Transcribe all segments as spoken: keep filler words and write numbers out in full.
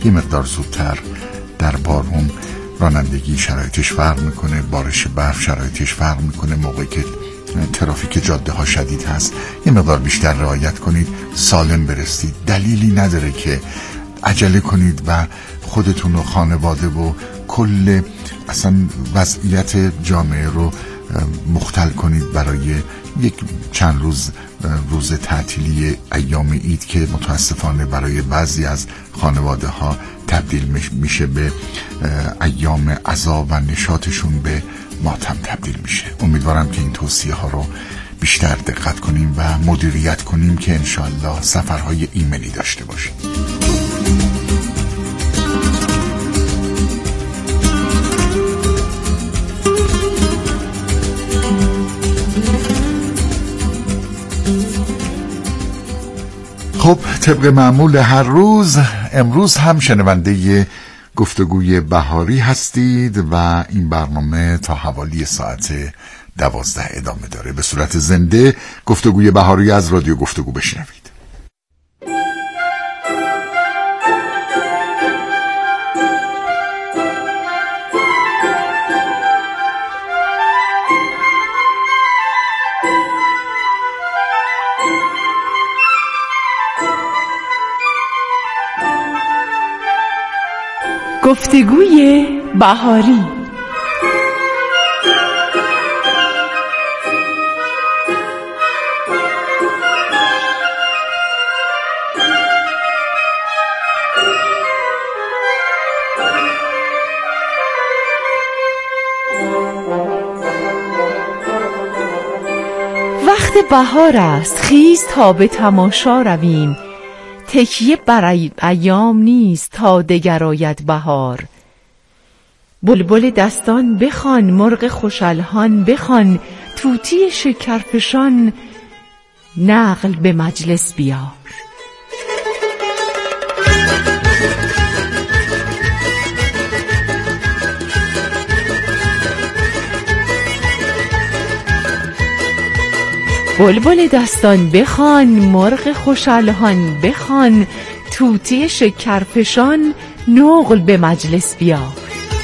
یه مقدار زودتر در بارون رانندگی شرایطش فرق میکنه، بارش برف شرایطش فرق میکنه، موقعی که ترافیک جاده ها شدید هست یه مقدار بیشتر رعایت کنید، سالم برسید. دلیلی نداره که عجله کنید و خودتون و خانواده و کل اصلا وضعیت جامعه رو مختل کنید برای یک چند روز روز تعطیلی ایام عید که متاسفانه برای بعضی از خانواده ها تبدیل میشه به ایام عزا و نشاطشون به ماتم تبدیل میشه. امیدوارم که این توصیه ها رو بیشتر دقت کنیم و مدیریت کنیم که انشالله سفرهای ایمنی داشته باشیم. خب طبق معمول هر روز امروز هم شنونده گفتگوی بهاری هستید و این برنامه تا حوالی ساعت دوازده ادامه داره. به صورت زنده گفتگوی بهاری از رادیو گفتگو بشنوید. گفتگوی بهاری. وقت بهار است، خیز تا به تماشا رویم. تکیه بر ایام نیست تا دگر آید بهار. بلبل دستان بخوان، مرغ خوشالهان بخوان، طوطی شکرفشان نقل به مجلس بیار. بلبل دستان بخوان، مرغ خوشالهان بخوان، طوطی شکرفشان نقل به مجلس بیار.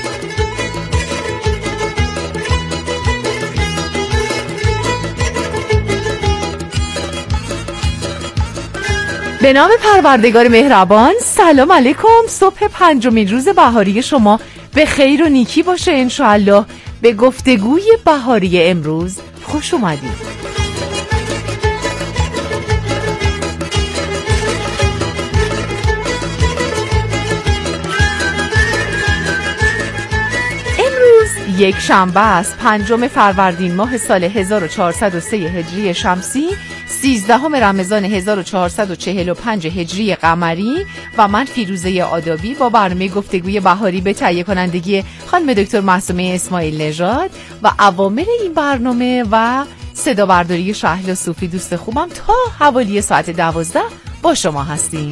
به نام پروردگار مهربان. سلام علیکم. صبح پنجمین روز بهاری شما به خیر و نیکی باشه انشاءالله. به گفتگوی بهاری امروز خوش اومدید. یک شنبه است، پنجم فروردین ماه سال هزار و چهارصد و سه هجری شمسی، سیزدهم رمضان هزار و چهارصد و چهل و پنج هجری قمری و من فیروزه آدابی با برنامه گفتگوی بهاری به تهیه کنندگی خانم دکتر معصومه اسماعیل نژاد و عوامل این برنامه و صدا برداری شهلا صوفی دوست خوبم تا حوالی ساعت دوازده با شما هستیم.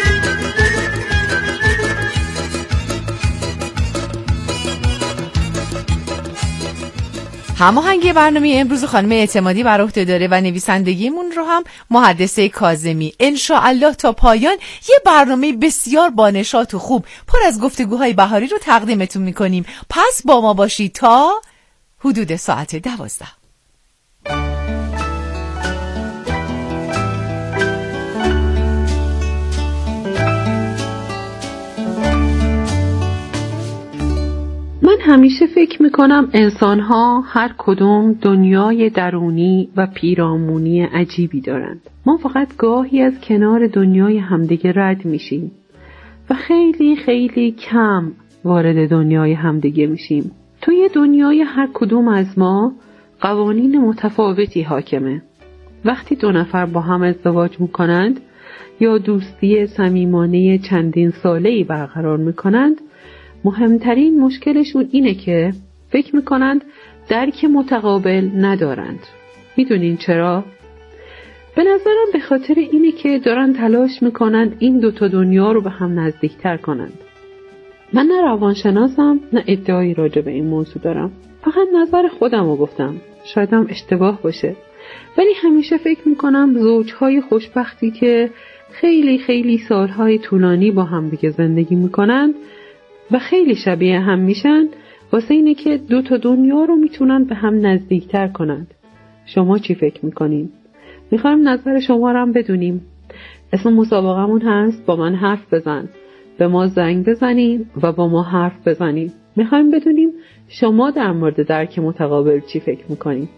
هماهنگی برنامه امروز خانم اعتمادی بر عهده داره و نویسندگیمون رو هم محدثه کاظمی. انشاءالله تا پایان یه برنامه بسیار بانشاط و خوب پر از گفتگوهای بهاری رو تقدیمتون میکنیم. پس با ما باشید تا حدود ساعت دوازده. من همیشه فکر میکنم انسان‌ها هر کدوم دنیای درونی و پیرامونی عجیبی دارند. ما فقط گاهی از کنار دنیای همدیگه رد میشیم و خیلی خیلی کم وارد دنیای همدیگه میشیم. توی دنیای هر کدوم از ما قوانین متفاوتی حاکمه. وقتی دو نفر با هم ازدواج میکنند یا دوستی صمیمانه چندین ساله‌ای برقرار میکنند، مهمترین مشکلشون اینه که فکر میکنند درک متقابل ندارند. میدونین چرا؟ به نظرم به خاطر اینه که دارن تلاش میکنند این دوتا دنیا رو به هم نزدیکتر کنند. من نه روانشناسم نه ادعایی راجع به این موضوع دارم، فقط نظر خودم رو گفتم، شایدم اشتباه باشه، ولی همیشه فکر میکنم زوجهای خوشبختی که خیلی خیلی سالهای طولانی با هم دیگه زندگی میکنند و خیلی شبیه هم میشن، واسه اینه که دو تا دنیا رو میتونن به هم نزدیکتر کنند. شما چی فکر میکنین؟ میخوایم نظر شما رو هم بدونیم. اسم مسابقمون هست با من حرف بزن. به ما زنگ بزنیم و با ما حرف بزنیم. میخوایم بدونیم شما در مورد درک متقابل چی فکر میکنین.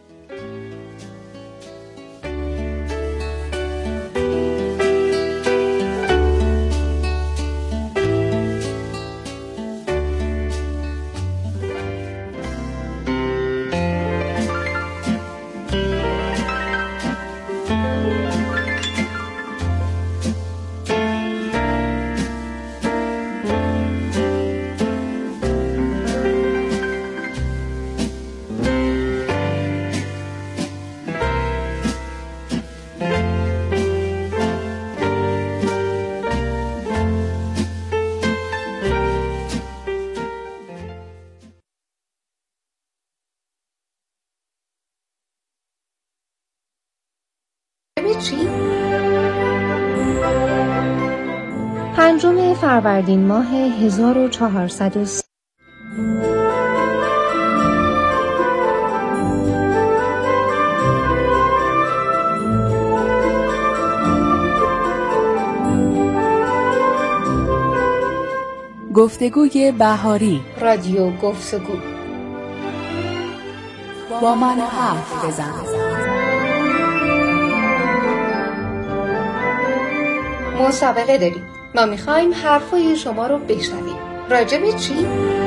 پنجم فروردین ماه هزار و چهارصد و سی گفتگوی بهاری، رادیو گفتگو. با من حرف بزن. مسابقه داریم. ما میخوایم حرفای شما رو بشنویم. راجع به چی؟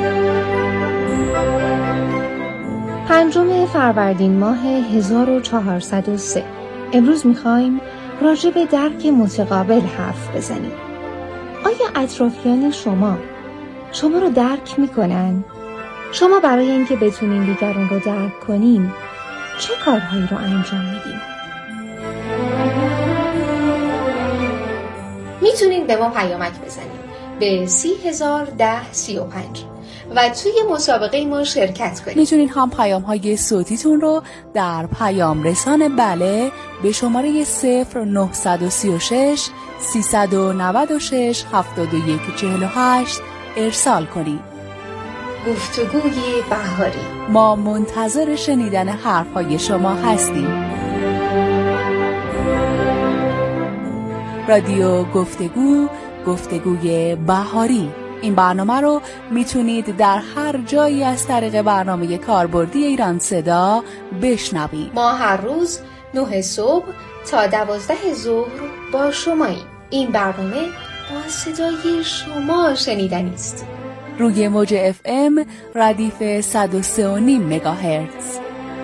پنجم فروردین ماه هزار و چهارصد و سه. امروز میخوایم راجع به درک متقابل حرف بزنیم. آیا اطرافیان شما شما رو درک میکنن؟ شما برای اینکه بتونین دیگران رو درک کنین چه کارهایی رو انجام میدین؟ میتونین به ما پیامک بزنین به سی هزار ده سی و پنج و توی مسابقه ما شرکت کنید. میتونین هم پیام های صوتیتون رو در پیام رسان بله به شماره صفر نه سه شش سیصد و نود و شش هفتاد و یک چهل و هشت ارسال کنید. گفتگوی بهاری. ما منتظر شنیدن حرفهای شما هستیم. رادیو گفتگو، گفتگوی بهاری. این برنامه رو میتونید در هر جایی از طریق برنامه کاربردی ایران صدا بشنوید. ما هر روز نه صبح تا دوازده ظهر با شماییم. این برنامه با صدای شما شنیدنی است. روی موج اف ام ردیف صد و سه و نیم مگاهرتز.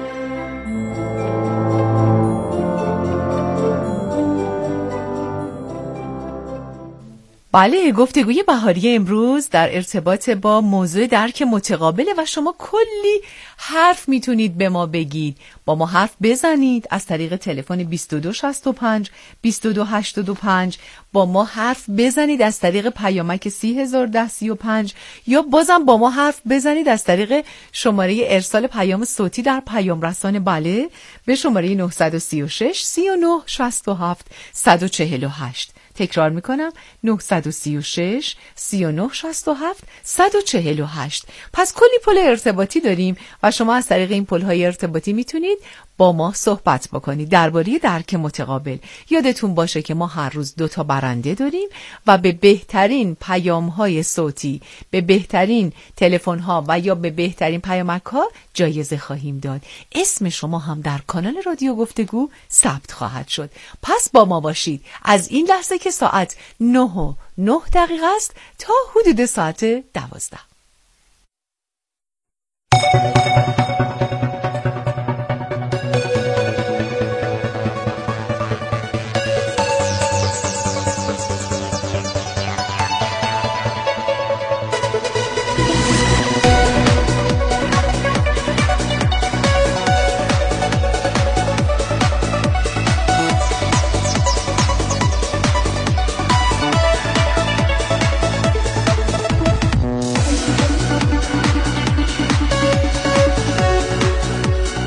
بله، گفتگوی بهاری امروز در ارتباط با موضوع درک متقابله و شما کلی حرف میتونید به ما بگید، با ما حرف بزنید از طریق تلفن بیست و دو شصت و پنج بیست و دو هشتاد و پنج، با ما حرف بزنید از طریق پیامک سی هزار ده سی و پنج، یا بازم با ما حرف بزنید از طریق شماره ارسال پیام صوتی در پیام رسان بله به شماره نه سه شش سی و نه شصت و هفت صد و چهل و هشت. تکرار میکنم نه سه شش سی و نه شصت و هفت صد و چهل و هشت. پس کلی پل ارتباطی داریم و شما از طریق این پل‌های ارتباطی میتونید با ما صحبت بکنید درباره درک متقابل. یادتون باشه که ما هر روز دو تا برنده داریم و به بهترین پیام‌های صوتی، به بهترین تلفن‌ها و یا به بهترین پیامک‌ها جایزه خواهیم داد. اسم شما هم در کانال رادیو گفتگو ثبت خواهد شد. پس با ما باشید از این لحظه که ساعت نه و نه دقیقه است تا حدود ساعت دوازده.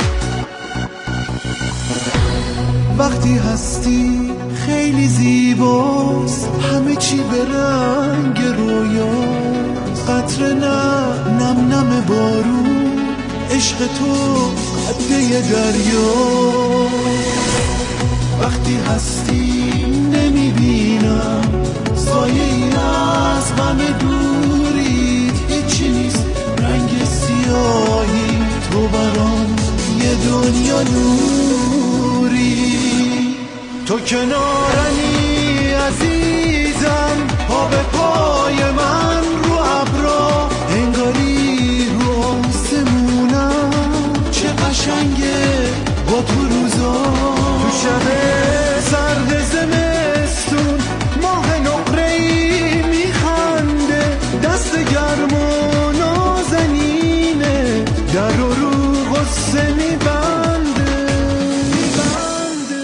وقتی هستی خیلی زیبا به رنگ رویا، قطره نه نم نم بارون، عشق تو قده دریا. وقتی هستی نمیبینم سایه ای از غم دوریت، هیچی نیست رنگ سیاهی، تو برام یه دنیا نوری. تو کنارمی عزیزم، پا به پای من رو ابرا، انگاری رو آسمونم، چه قشنگه با تو روزا. تو شب سرد زمستون ماه نقره‌ای میخنده، دست گرم و نازنینه، در رو رو غصه میبنده میبنده.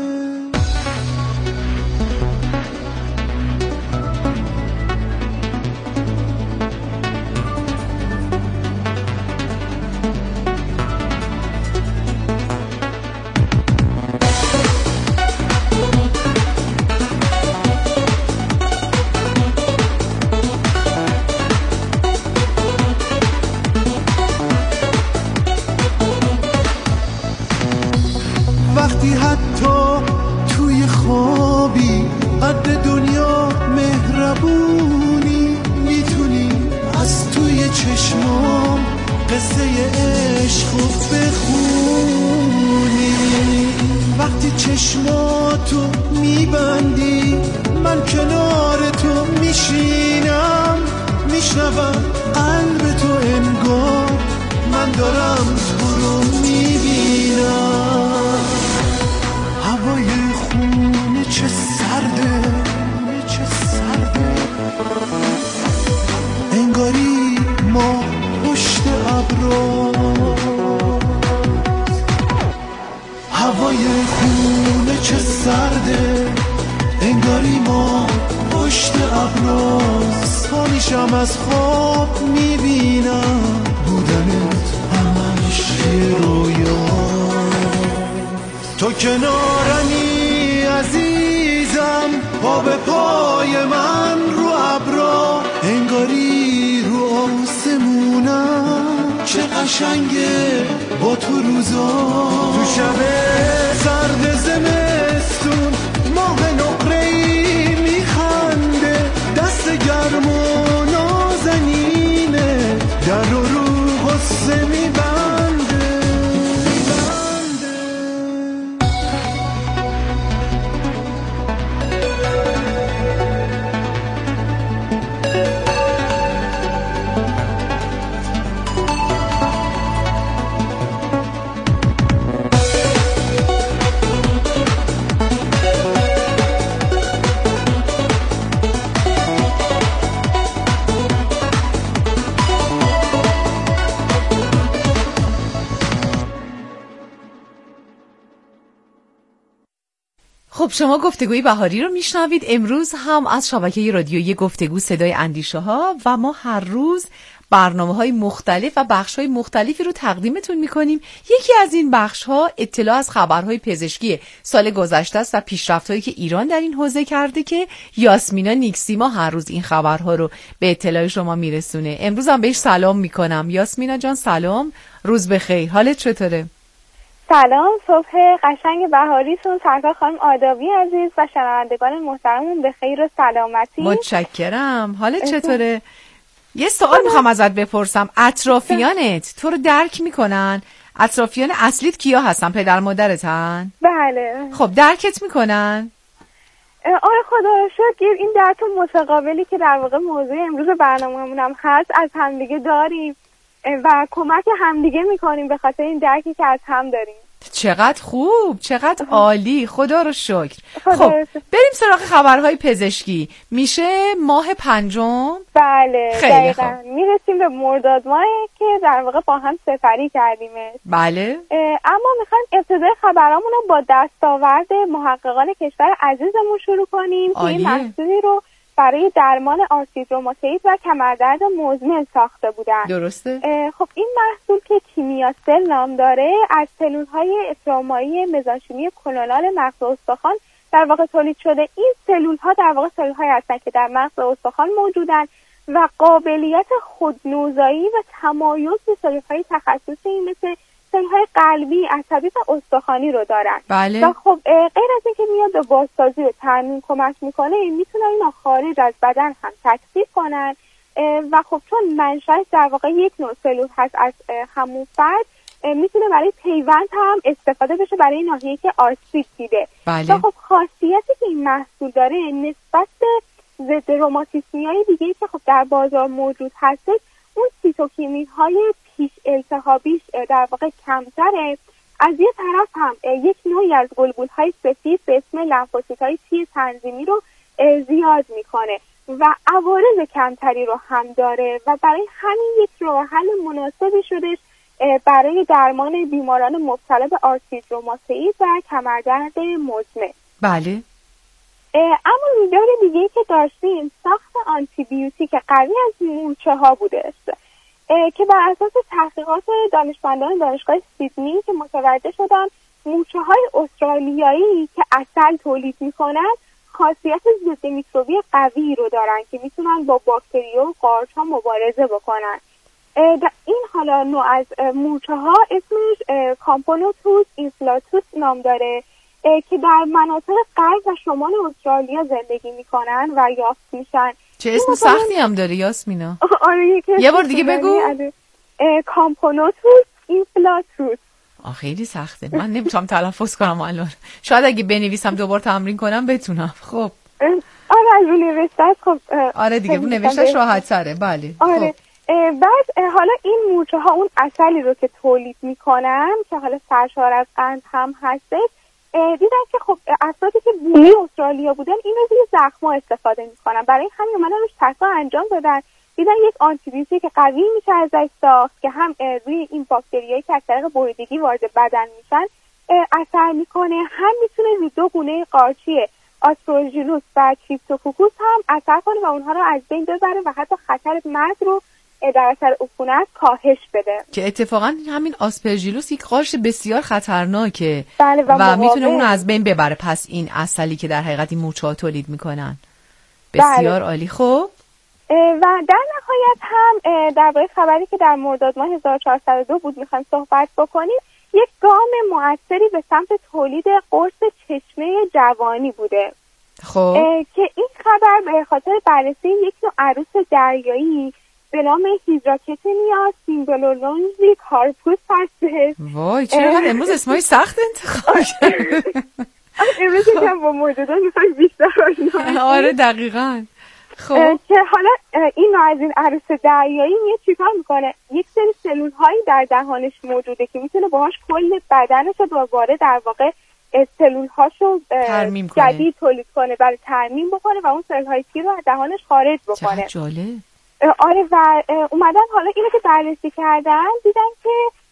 وقتی حتی توی خوابی قد دنیا مهربونی، میتونی از توی چشمام قصه عشقو بخونی. وقتی چشماتو میبندی من کنار تو میشینم، میشنوم قلب تو انگار من دارم تو رو میبینم. هوای خونه چه سرده چه سرده، انگاری ما پشت ابرا. هوای خونه چه سرده، انگاری ما پشت ابرا. سامیشم از خواب میبینم بودنت همش یه رویا. تو کنارمی عزیزم، پا به پای من رو ابرا، انگاری رو آسمونم، چه قشنگه با تو روزا. تو شب سرد زمستون ماه نقره‌ای میخنده، دست گرم و نازنینه، در رو رو غصه میبنده. خب شما گفتگوی بهاری رو میشنوید. امروز هم از شبکه رادیویی گفتگو صدای اندیشه ها و ما هر روز برنامه‌های مختلف و بخش‌های مختلفی رو تقدیمتون می‌کنیم. یکی از این بخش‌ها اطلاع از خبرهای پزشکی سال گذشته است و پیشرفت‌هایی که ایران در این حوزه کرده که یاسمینا نیکسیما هر روز این خبرها رو به اطلاع شما میرسونه. امروز هم بهش سلام می‌کنم. یاسمینا جان سلام، روز بخیر، حالت چطوره؟ سلام، صبح قشنگ بهاریتون سرکار خانم آدابی عزیز و شنوندگان محترمون به خیر و سلامتی. متشکرم. حالت چطوره؟ یه سوال میخوام ازت بپرسم. اطرافیانت تو رو درک میکنن؟ اطرافیان اصلیت کیا هستن؟ پدر مادرتن؟ بله. خب درکت میکنن؟ آره خدا رو شکر این درک متقابلی که در واقع موضوع امروز برنامه‌مون هم هست از همدیگه داریم و کمک همدیگه میکنیم به خاطر این درکی که از هم داریم. چقدر خوب، چقدر عالی، خدا رو شکر. خب بریم سراغ خبرهای پزشکی. میشه ماه پنجم؟ بله خیلی خوب. میرسیم به مرداد ماهی که در واقع با هم سفری کردیمش. بله. اما میخوایم ابتدای خبرامون رو با دستاورد محققان کشور عزیزمون شروع کنیم که این محصولی رو برای درمان آرتریت روماتوئید و کمردرد مزمن ساخته بودن. درسته. خب این محصول که کیمیاسل نام داره از سلول‌های استرومایی مزانشیمی کلونال مغز و استخوان در واقع تولید شده. این سلول ها در واقع سلول هایی هستن که در مغز استخوان موجودن و قابلیت خودنوزایی و تمایز به سلول های تخصصی مثل سلول های قلبی، عصبی و استخوانی رو دارن. بله. و خب غیر از اینکه میاد به بازسازی و ترمیم کمک میکنه، میتونن اینا خارج از بدن هم تکثیر کنن و خب چون منشأ در واقع یک نوع سلول هست از همون فرد، میتونه برای پیوند هم استفاده بشه برای ناحیه‌ای که آسیب دیده. بله. و خب خاصیتی که این محصول داره نسبت به ضد روماتیسمی‌های دیگه‌ای که خب در بازار موجود هست، اون سیتوکیمین‌های پیش التهابیش در واقع کمتره. از یه طرف هم یک نوعی از گلبول‌های سفید به اسم لمفوسیت‌های تی تنظیمی رو زیاد میکنه و عوارض کمتری رو هم داره و برای همین یک راه حل مناسبی شدش برای درمان بیماران مبتلا به آرتریت روماتوئید و کمردرد مزمن. بله. اما رویداد دیگه‌ای که داشتیم ساخت آنتی بیوتیک قوی از مورچه ها بوده است که بر اساس تحقیقات دانشمندان دانشگاه سیدنی که متوجه شدن مورچه های استرالیایی که عسل تولید میکنن خاصیت ضد میکروبی قوی رو دارن که میتونن با باکتری و قارچ ها مبارزه بکنن. این حالا نوع از مورچه ها اسمش کامپونوتوس اینفلاتوس نام داره که در مناطق غرب و شمال استرالیا زندگی میکنن و یافت میشن. چه اسم سختی هم داره یاسمینا. آره یه بار دیگه بگو. کامپونوتوس اینفلاتوس. آه خیلی سخته، من نمیتونم تلفظ کنم الان. شاید اگه بنویسم دوبار تمرین کنم بتونم. خب آره از اون نوشته خب آره دیگه اون نوشتهش راحت تره. بله. آره. خب. بعد حالا این مورچه ها اون عسلی رو که تولید میکنن که حالا سرشار از قند هم هستش، دیدن که خب افرادی که بومی استرالیا بودن این رو روی زخما استفاده میکنن. برای همین اومدن روش تحقیق انجام دادن، دیدن یک آنتی بیوتیک قوی میشه ازش ساخت که هم روی این باکتریایی که از طریق بریدگی وارد بدن میشن اثر میکنه، هم میتونه روی دو گونه قارچی آسپروژیلوس و کریپتوکوکوس هم اثر کنه و اونها رو از بین ببره و حتی خطر مرگ رو در اثر عفونت کاهش بده. که اتفاقا همین آسپرژیلوس یک قارچ بسیار خطرناکه. بله و, و میتونه اون از بین ببره. پس این عسلی که در حقیقت این مورچه‌ها تولید میکنن بسیار بله. عالی. خب و در نهایت هم درباره خبری که در مرداد ماه هزار و چهارصد و دو بود میخوایم صحبت بکنیم. یک گام مؤثری به سمت تولید قرص چشمه جوانی بوده. خب که این خبر به خاطر بررسی یک نوع عروس دریایی به نام هیدراکتنیا سیمبلولونزی کارپوس هسته. وای چرا امروز اسمای سخت انتخاب کردی؟ امروز یکم با موجودات میخوایم بیشتر آشنا. آره دقیقاً. خب که حالا این نوع از این عروس دریایی میاد چیکار میکنه؟ یک سری سلول هایی در دهانش موجوده که میتونه باهاش کل بدنش رو دوباره در واقع سلول هاشو جدید تولید کنه، برای ترمیم بکنه و اون سلول های پیر رو از دهانش خارج بکنه. چه جالب. آره و اومدن حالا اینو که بررسی کردن دیدن که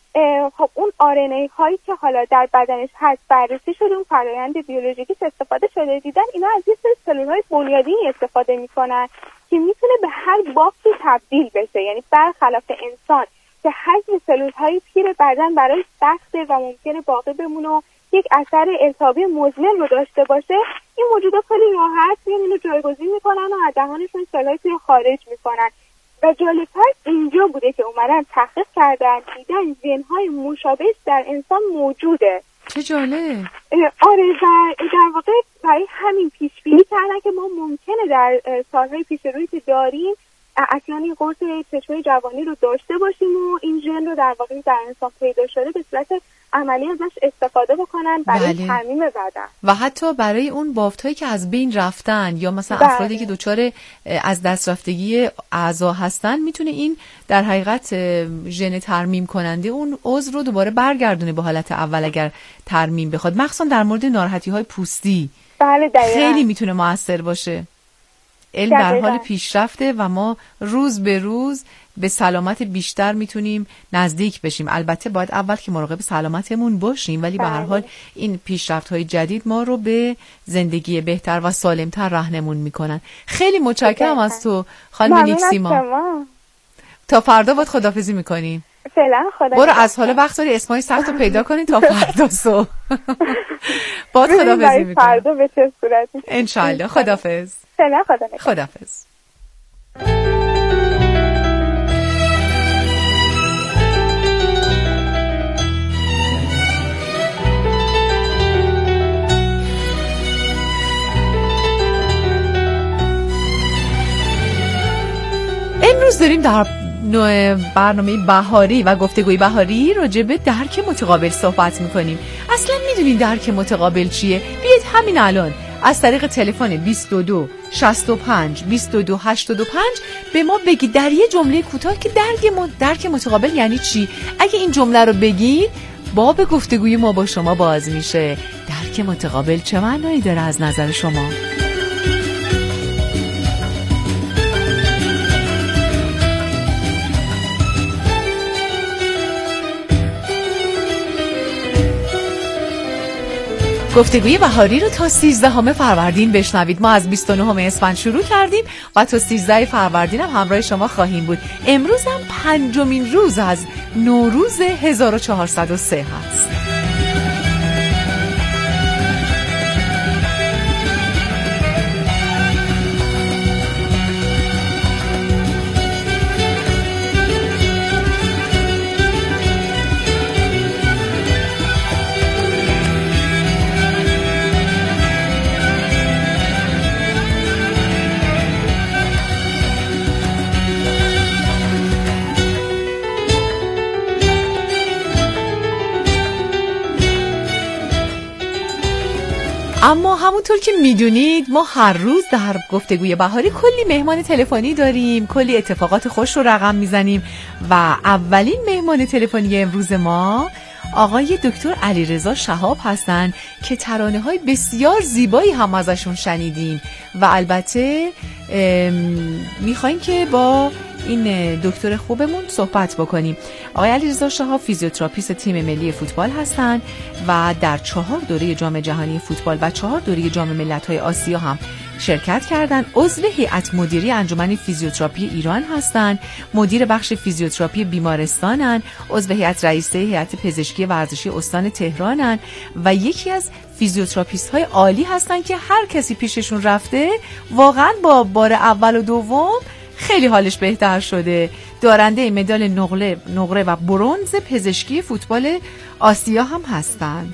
خب اون آر ان ای هایی که حالا در بدنش هست بررسی شده، اون فرآیند بیولوژیکیش استفاده شده، دیدن اینا از یه سری سلول های بنیادینی استفاده میکنن که میتونه به هر بافتی تبدیل بشه. یعنی برخلاف انسان که حجم سلول های پیر بدن برای سخته و ممکنه باقی بمونه و یک اثر التهابی مزمن رو داشته باشه، این موجودات خیلی راحت میان اینو جایگزین میکنن و از دهانشون سلولای پیر خارج میکنن. و جالب‌تر اینجا بوده که اومدن تحقیق کردن دیدن ژن‌های مشابه در انسان موجوده. چه جالب. آره و در واقع برای همین پیش بینی کردن که ما ممکنه در سالهای پیش روی که داریم اصلا این قرص چشمه جوانی رو داشته باشیم و این ژن رو در واقع در انسان پیدا شده به صورت عملی ازش استفاده بکنن برای بله. ترمیم بدن و حتی برای اون بافت‌هایی که از بین رفتن یا مثلا بله. افرادی که دچار از دست رفتگی اعضا هستن، میتونه این در حقیقت ژن ترمیم کننده اون عضو رو دوباره برگردونه به حالت اول اگر ترمیم بخواد، مخصوصا در مورد ناراحتی‌های پوستی. بله دقیقاً. خیلی میتونه موثر باشه. علم در حال پیشرفته و ما روز به روز به سلامت بیشتر میتونیم نزدیک بشیم. البته باید اول که مراقب سلامتمون باشیم، ولی به هر حال این پیشرفت‌های جدید ما رو به زندگی بهتر و سالمتر راهنمون میکنن. خیلی متشکرم از تو خانم نیکسیما. تا فردا باید خداحافظی میکنیم. فعلا خدا برو از حالا وقت داری اسمای سخت رو پیدا کنی تا فردا صبح. باید خدافظی میکنم. فردا به چه صورتی؟ انشالله. خدافظ. فعلا خدا نگهدار. خدافظ. امروز داریم در برنامه بهاری و گفتگوی بهاری راجع به درک متقابل صحبت میکنیم. اصلا میدونین درک متقابل چیه؟ بیاید همین الان از طریق تلفن بیست و دو شصت و پنج بیست و دو هشتاد و پنج به ما بگید در یه جمله کوتاه که درک درک متقابل یعنی چی. اگه این جمله رو بگید باب گفتگوی ما با شما باز میشه. درک متقابل چه معنایی داره از نظر شما؟ گفتگوی بهاری رو تا سیزدهم فروردین بشنوید. ما از بیست و نهم اسفند شروع کردیم و تا سیزدهم فروردین هم همراه شما خواهیم بود. امروز هم پنجمین روز از نوروز هزار و چهارصد و سه هست. اما همونطور که میدونید ما هر روز در گفتگوی بهاری کلی مهمان تلفنی داریم، کلی اتفاقات خوش رو رقم میزنیم و اولین مهمان تلفنی امروز ما آقای دکتر علیرضا شهاب هستن که ترانه‌های بسیار زیبایی هم ازشون شنیدیم و البته میخوایم که با این دکتر خوبمون صحبت بکنیم. آقای علیرضا شهاب فیزیوتراپیست تیم ملی فوتبال هستند و در چهار دوره جام جهانی فوتبال و چهار دوره جام ملت‌های آسیا هم شرکت کردند. عضو هیئت مدیره انجمن فیزیوتراپی ایران هستند، مدیر بخش فیزیوتراپی بیمارستانن، عضو هیئت رئیسه هیئت پزشکی ورزشی استان تهرانن و یکی از فیزیوتراپیست های عالی هستن که هر کسی پیششون رفته واقعا با بار اول و دوم خیلی حالش بهتر شده. دارنده مدال نقره نقره و برنز پزشکی فوتبال آسیا هم هستند.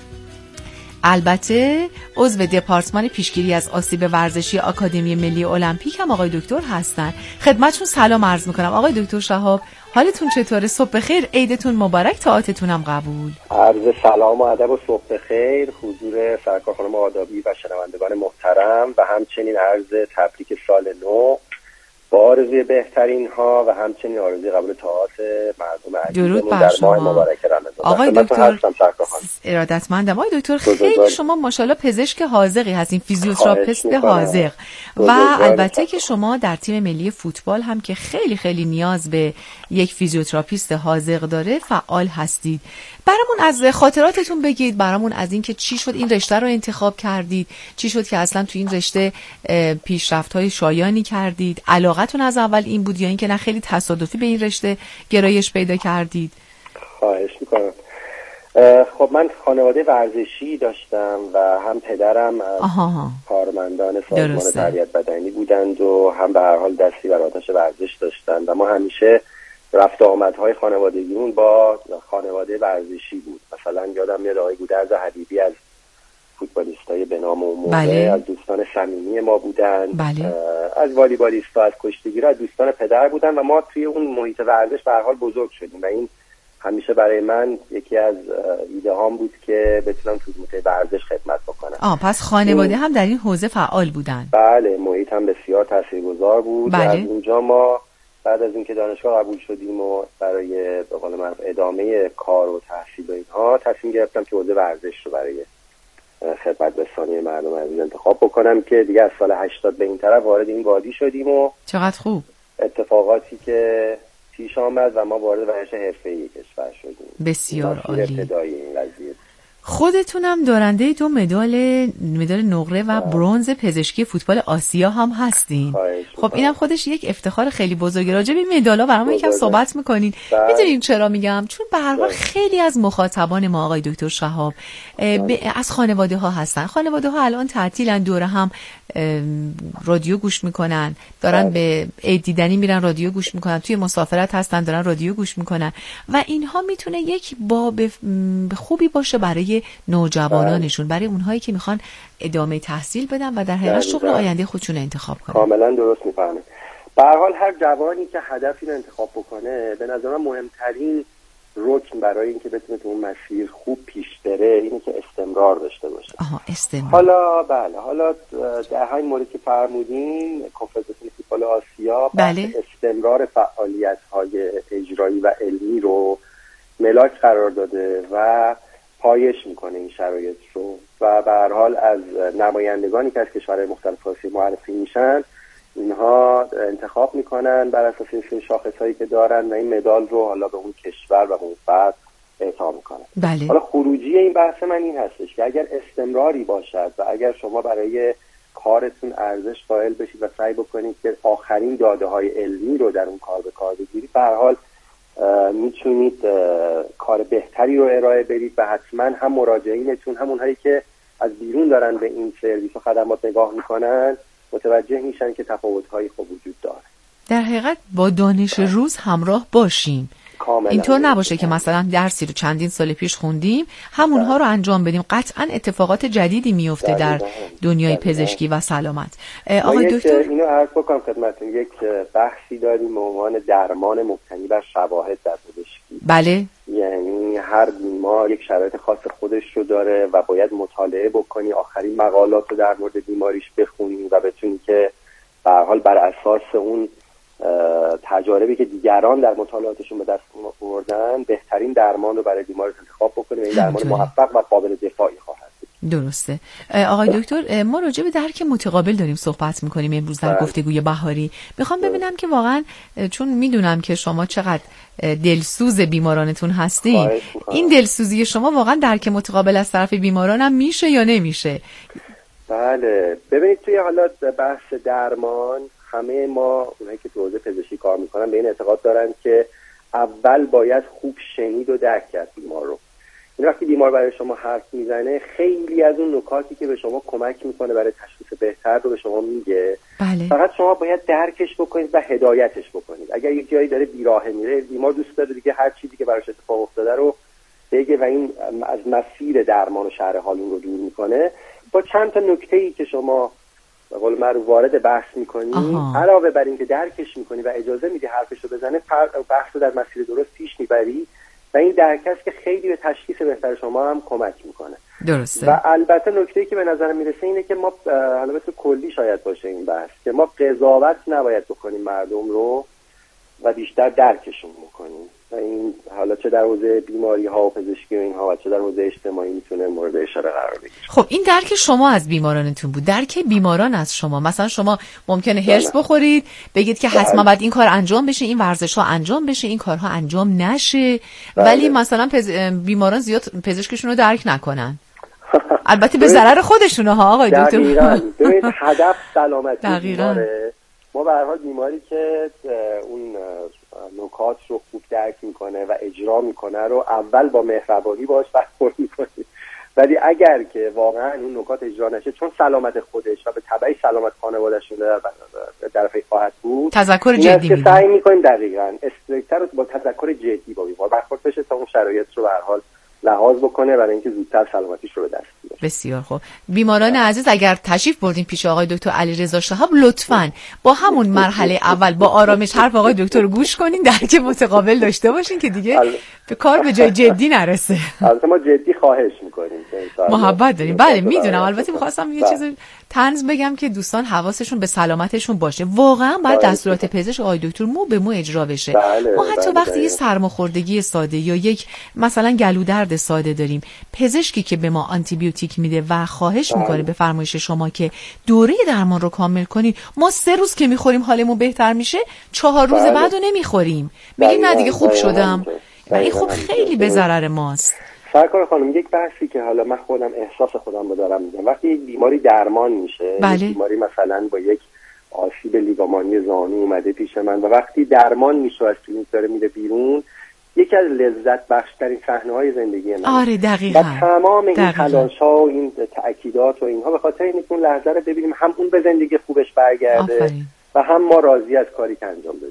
البته عضو دپارتمان پیشگیری از آسیب ورزشی آکادمی ملی المپیک هم آقای دکتر هستن. خدمتشون سلام عرض میکنم. آقای دکتر شهاب حالتون چطوره؟ صبح بخیر، عیدتون مبارک، طاعتتون هم قبول. عرض سلام و ادب و صبح بخیر حضور سرکار خانم آدابی و شنوندگان محترم و همچنین عرض تبریک سال نو با آرزوی بهترین ها و همچنین آرزوی قبول طاعات مردم عزیزمون در ماه مبارک رمضان. آقای دکتر ارادتمندم. آقای دکتر خیلی شما ماشاءالله پزشک حاذقی هستین، فیزیوتراپیست حاذق و البته که شما در تیم ملی فوتبال هم که خیلی خیلی نیاز به یک فیزیوتراپیست حاذق داره فعال هستید. برامون از خاطراتتون بگید، برامون از این که چی شد این رشته رو انتخاب کردید، چی شد که اصلا تو این رشته پیشرفت‌های شایانی کردید، علاقتون از اول این بود یا اینکه نه خیلی تصادفی به این رشته گرایش پیدا کردید؟ خواهش میکنم. خب من خانواده ورزشی داشتم و هم پدرم از کارمندان سازمان تربیت بدنی بودند و هم به هر حال دستی بر آتش ورزش داشتند و ما همیشه رفت آمدهای خانوادگیمون با خانواده ورزشی بود. مثلا یادم میاد آقای گودرز حبیبی از فوتبالیستای به نام اون موقع بله. از دوستان صمیمی ما بودن، بله. از والیبالیستا، از کشتیگیرا، از دوستان پدر بودن و ما توی اون محیط ورزش به هر حال بزرگ شدیم و این همیشه برای من یکی از ایده هام بود که بتونم توی محیط ورزش خدمت بکنم. آه پس خانواده هم در این حوزه فعال بودن؟ بله، محیط هم بسیار تاثیرگذار بود. بله. از اونجا ما بعد از اینکه دانشگاه قبول شدیم و برای به قول معروف ادامه کار و تحصیل و اینها تصمیم گرفتم که حوزه ورزش رو برای خدمت رسانی مردم عزیز انتخاب بکنم که دیگه از سال هشتاد به این طرف وارد این وادی شدیم و چقدر خوب اتفاقاتی که پیش آمد و ما وارد ورزش حرفه‌ای کشور شدیم. بسیار عالی. ابتدایی این قضیه. خودتونم دارنده دو مدال مدال نقره و برنز پزشکی فوتبال آسیا هم هستین. خب اینم خودش یک افتخار خیلی بزرگه. راجع به این مدالا برام یکم صحبت میکنین. میدونین چرا میگم؟ چون به هر حال خیلی از مخاطبان ما آقای دکتر شهاب از خانواده ها هستن. خانواده ها الان تعطیلن، دوره هم رادیو گوش میکنن، دارن به عید دیدنی میرن رادیو گوش میکنن، توی مسافرت هستن دارن رادیو گوش میکنن و اینها میتونه یک باب خوبی باشه برای نوجوانانشون، برای اونهایی که میخوان ادامه تحصیل بدن و در حقیقت شغل آینده خودشون انتخاب کنن. کاملا درست میفهمید. به هر حال هر جوانی که هدفی رو انتخاب بکنه، به نظر من مهمترین رکن برای اینکه بتونه تو اون مسیر خوب پیش بره اینه که استمرار داشته باشه. آها استمرار. حالا بله، حالا در همین مورد که فرمودین کنفدراسیون فوتبال آسیا بله. استمرار فعالیت‌های اجرایی و علمی رو ملاک قرار داده و پایش میکنه این شرایط رو و به هر حال از نمایندگانی که از کشورهای مختلف آسیا معرفی میشن اینها انتخاب میکنن بر اساس این شاخصهایی که دارن و این مدال رو حالا به اون کشور و اون فرد اعطا میکنن. بله. حالا خروجی این بحث من این هستش که اگر استمراری باشد و اگر شما برای کارتون ارزش قائل بشید و سعی بکنید که آخرین داده های علمی رو در اون کار به کار بگیرید، به هر حال میتونید کار بهتری رو ارائه بدید و حتما هم مراجعینتون هم اونهایی که از بیرون دارن به این سرویس و خدمات نگاه میکنن متوجه میشن که تفاوت‌هایی خب وجود داره. در حقیقت با دانش روز همراه باشیم. اینطور نباشه که مثلا درسی رو چندین سال پیش خوندیم همونها رو انجام بدیم. قطعا اتفاقات جدیدی میفته در دنیای پزشکی و سلامت. آقای دکتر اینو عرض بکنم خدمتتون، یک بحثی داریم به عنوان درمان مبتنی بر شواهد در پزشکی. بله. یعنی هر بیمار یک شرایط خاص خودش رو داره و باید مطالعه بکنی، آخرین مقالات رو در مورد بیماریش بخونی و بتونی که به هر حال بر اساس اون تجاربی که دیگران در مطالعاتشون به دست آوردن بهترین درمان رو برای بیمار انتخاب بکنیم. این درمان موفق و قابل دفاعی خواهد بود. درسته. آقای دکتر ما راجع به درک متقابل داریم صحبت میکنیم امروز در گفتگوی بهاری. میخوام ببینم که واقعا چون میدونم که شما چقدر دلسوز بیمارانتون هستین، این دلسوزی شما واقعا درک متقابل از طرف بیماران هم میشه یا نمیشه؟ بله ببینید توی حالا بحث درمان همه ما اونایی که تو حوزه پزشکی کار میکنن به این اعتقاد دارن که اول باید خوب شنید و درک کرد بیمار رو. این وقتی بیمار برای شما حرف میزنه خیلی از اون نکاتی که به شما کمک میکنه برای تشخیص بهتر رو به شما میگه. بله. فقط شما باید درکش بکنید و هدایتش بکنید. اگر یک جایی داره بیراهه میره، بیمار دوست داره دیگه هر چیزی که براش اتفاق افتاده رو بگه و این از مسیر درمان و شرح حال اون رو دور میکنه. با چند تا نکته‌ای که شما به قول معروف وارد بحث میکنی، علاوه بر این که درکش میکنی و اجازه میدی حرفشو بزنه، بحث رو در مسیر درست پیش میبری و این درک است که خیلی به تشخیص بهتر شما هم کمک میکنه. درسته. و البته نکته‌ای که به نظر میرسه اینه که ما البته کلی شاید باشه این بحث که ما قضاوت نباید بکنیم مردم رو و بیشتر درکشون بکنیم و این حالا چه در حوزه بیماری ها و پزشکی و اینها و چه در حوزه اجتماعی میتونه مورد اشاره قرار بگیره. خب این درک شما از بیمارانتون بود، درک بیماران از شما. مثلا شما ممکنه هرس بخورید بگید که حتما باید این کار انجام بشه، این ورزش ها انجام بشه، این کارها انجام نشه، بله. ولی مثلا پز... بیماران زیاد پزشکشون رو درک نکنن. البته به ضرر خودشونه ها آقای دکتر. دقیقاً. ببینید هدف سلامتی بیماره. ما به هر حال بیماری که اون نکات رو خوب درک میکنه و اجرا میکنه رو اول با مهربانی باش برخورد میکنیم، ولی اگر که واقعا اون نکات اجرا نشه چون سلامت خودش و به تبعی سلامت خانواده‌شون در در فکر خواهد بود، تذکر جدی که سعی میکنیم دقیقاً استریکتر رو با تذکر جدی با بیمار برخورد بشه تا اون شرایط رو به هر حال لحاظ بکنه برای اینکه زودتر سلامتیش رو به دست بیاره. بسیار خوب. بیماران عزیز اگر تشریف بردین پیش آقای دکتر علیرضا شهاب لطفاً با همون مرحله اول با آرامش حرف آقای دکتر رو گوش کنین، درک متقابل داشته باشین که دیگه به کار به جای جدی نرسه. البته ما جدی خواهش میکنیم. محبت داریم. بله میدونم. البته می‌خواستم یه چیز طنز بگم که دوستان حواسشون به سلامتشون باشه. واقعا باید دستورات پزشک آقای دکتر مو به مو اجرا بشه. بله، ما حتی بله، وقتی یه سرماخوردگی ساده یا یک مثلا گلو درد ساده داریم، پزشکی که به ما آنتی بیوتیک میده و خواهش بله. میکنه به فرمایش شما که دوره درمان رو کامل کنید، ما سه روز که میخوریم حالمون بهتر میشه، چهار روز بله. بعدو نمیخوریم، میگیم نه دیگه خوب شدم. و این خوب خیلی به ضرر ماست. سرکار خانم، یک بحثی که حالا من خودم احساس خودم رو دارم میگم، وقتی یک بیماری درمان میشه، بله. یک بیماری مثلا با یک آسیب لیگامانی زانو اومده پیش من و وقتی درمان میشه از کلینیک داره میره بیرون، یکی از لذت بخشترین صحنه‌های زندگی من. آره دقیقاً. و تمام این تلاش‌ها و این تأکیدات و اینها به خاطر اینکه اون لحظه رو ببینیم هم اون به زندگی خوبش برگرده آفرین. و هم ما راضی از کاری که انجام دادیم.